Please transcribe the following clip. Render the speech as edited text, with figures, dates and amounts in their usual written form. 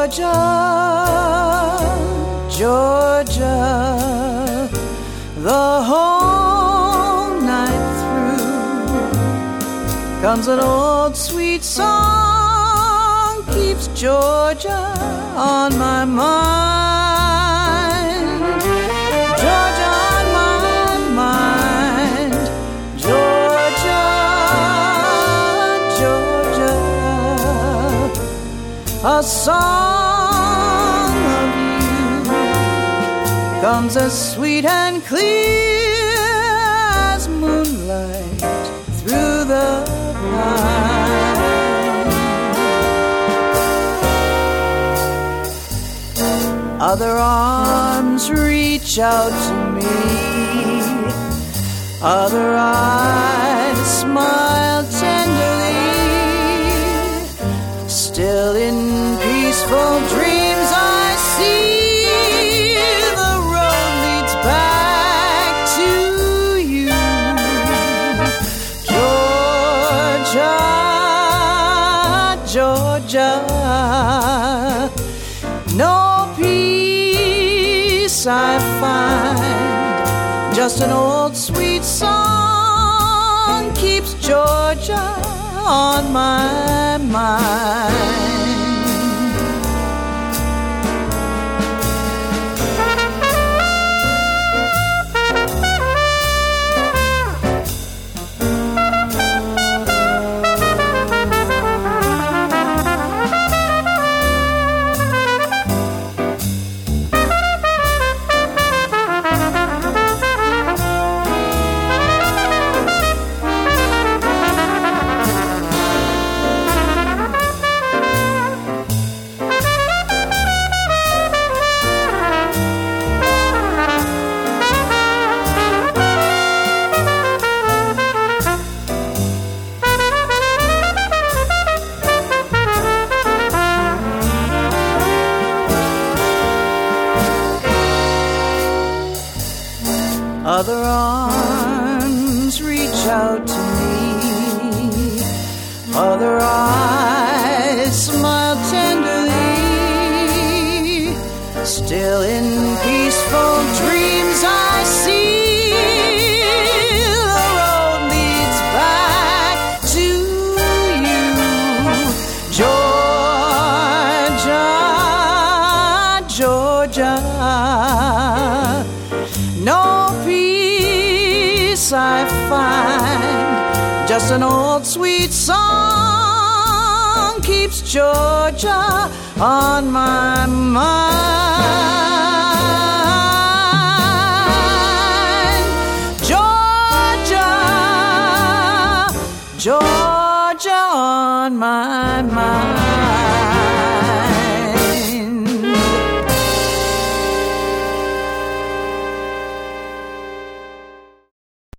Georgia, Georgia, the whole night through comes an old sweet song, keeps Georgia on my mind. Georgia on my mind. Georgia, Georgia, a song of you comes as sweet and clear as moonlight through the pine. Other arms reach out to me, other eyes smile tenderly. Still in peaceful dreams I see the road leads back to you. Georgia, Georgia, no peace I find, just an old sweet song keeps Georgia on my mind. Other arms reach out to me, other eyes smile tenderly. Still in peaceful dreams I see the road leads back to you. Georgia, Georgia, no peace I find, just an old sweet song keeps Georgia on my mind. Georgia, Georgia on my mind.